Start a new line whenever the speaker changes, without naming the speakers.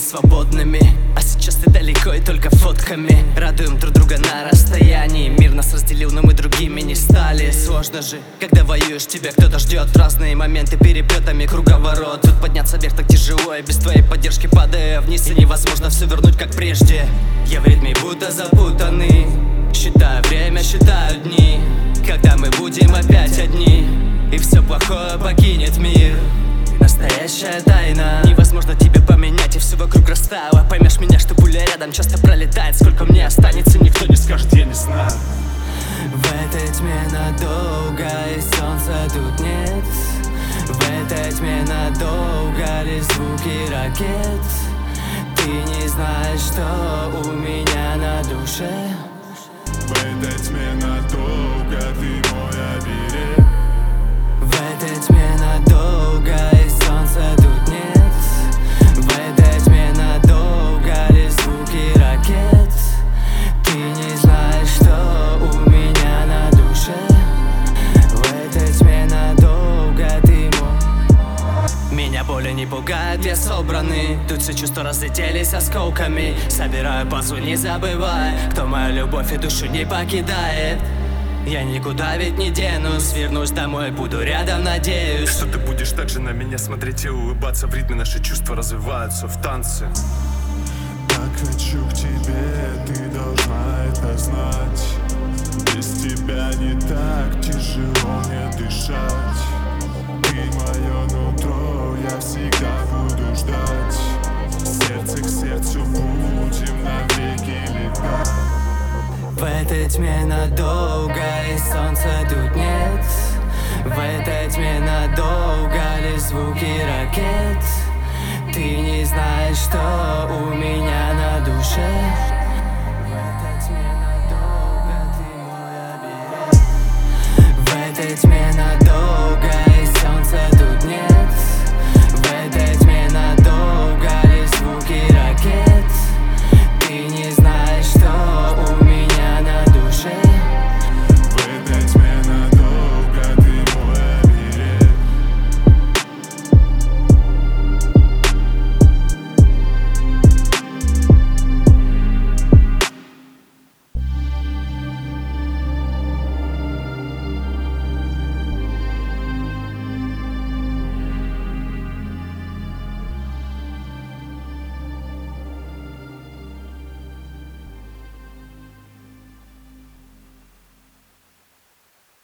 свободными. А сейчас ты далеко и только фотками радуем друг друга на расстоянии. Мир нас разделил, но мы другими не стали. Сложно же, когда воюешь, тебя кто-то ждет. Разные моменты переплетами круговорот. Тут подняться вверх так тяжело, и без твоей поддержки падая вниз, и невозможно все вернуть как прежде. Я в ритме будто запутанный, считаю время, считаю дни, когда мы будем опять одни, и все плохое покинет мир. Настоящая тайна, невозможно тебя поменять, и все вокруг растаяло. Поймешь меня, что пуля рядом часто пролетает. Сколько мне останется, никто не скажет, я не знаю. В этой тьме надолго, и солнца тут нет. В этой тьме надолго лишь звуки ракет. Ты не знаешь, что у меня на душе.
В этой тьме надолго, ты мой оберег.
В этой тьме надолго, и солнца тут нет. В этой тьме надолго лишь звуки ракет. Ты не знаешь, что у меня на душе. В этой тьме надолго ты мой. Меня боли не пугают, я собранный. Тут все чувства разлетелись осколками. Собираю пазл, не забывая, кто мою любовь и душу не покидает. Я никуда ведь не денусь, вернусь домой, буду рядом, надеюсь.
Что ты будешь так же на меня смотреть и улыбаться. В ритме наши чувства развиваются в танце. Так хочу к тебе, ты должна это знать. Без тебя не так тяжело мне дышать. Ты мое нутро, я всегда буду ждать. Сердце к сердцу будем навеки летать.
В этой тьме надолго, и солнца тут нет. В этой тьме надолго лишь звуки ракет. Ты не знаешь, что у меня